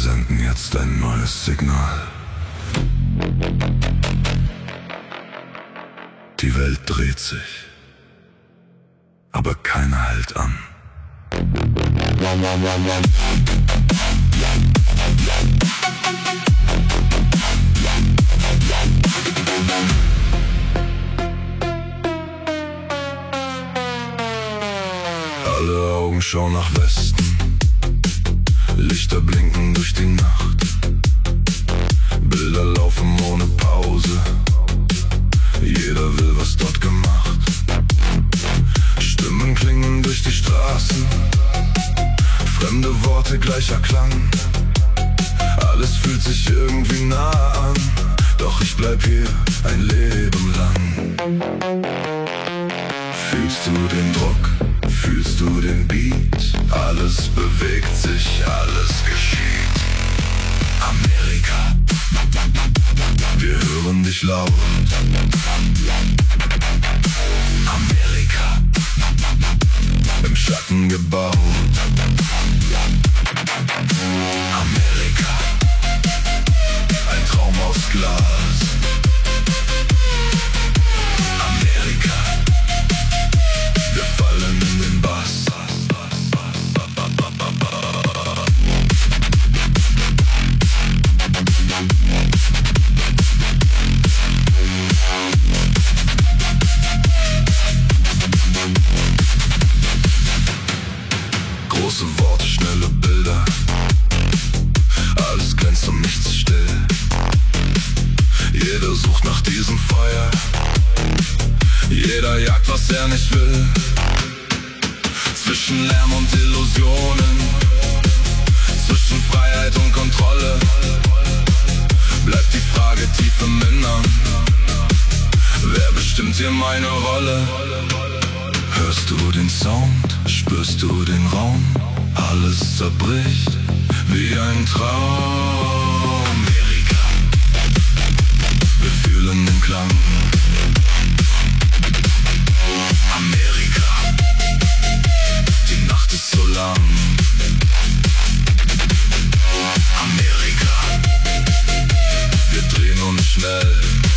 senden jetzt ein neues Signal. Die Welt dreht sich, aber keiner hält an. Alle Augen schauen nach Westen, Lichter blinken durch die Nacht, Bilder laufen ohne Pause, jeder will was dort gemacht. Stimmen klingen durch die Straßen, fremde Worte gleicher Klang. Alles fühlt sich irgendwie nah an, doch ich bleib hier ein Leben lang. Fühlst du den Druck? Fühlst du den Beat? Alles bewegt sich, alles geschieht. Amerika, wir hören dich laut. Amerika, im Schatten gebaut. Amerika, ein Traum aus Glas. Amerika, wir fallen in den Bass. Große Worte, schnelle Bilder, alles glänzt und nichts still. Jeder sucht nach diesem Feuer, jeder jagt, was er nicht will. Zwischen Lärm und Illusionen, zwischen Freiheit und Kontrolle, bleibt die Frage tief im Innern: Wer bestimmt hier meine Rolle? Hörst du den Sound? Spürst du den Raum? Alles zerbricht wie ein Traum. Amerika, wir fühlen den Klang. Amerika, die Nacht ist so lang. Amerika, wir drehen uns schnell.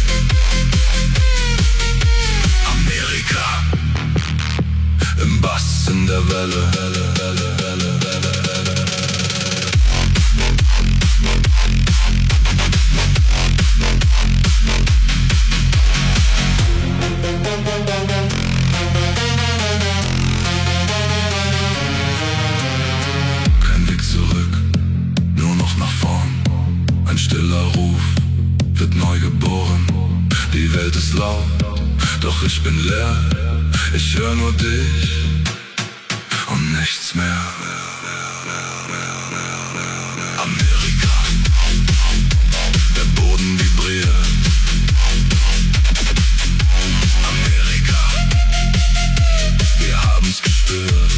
Amerika, im Bass, in der Welle. Kein Weg zurück, nur noch nach vorn. Ein stiller Ruf wird neu geboren. Die Welt ist laut, doch ich bin leer. Ich höre nur dich und nichts mehr. Amerika, der Boden vibriert. Amerika, wir haben's gespürt.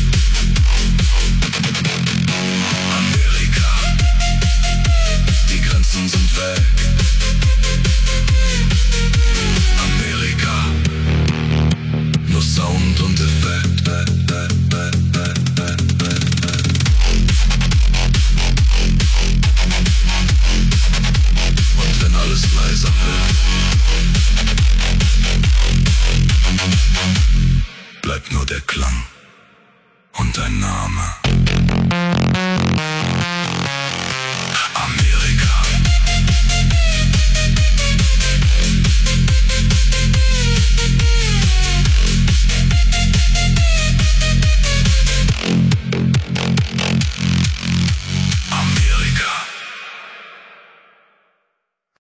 Amerika, die Grenzen sind weg. Amerika, nur Sound und Effekt. Und wenn alles leiser wird, bleibt nur der Klang und dein Name.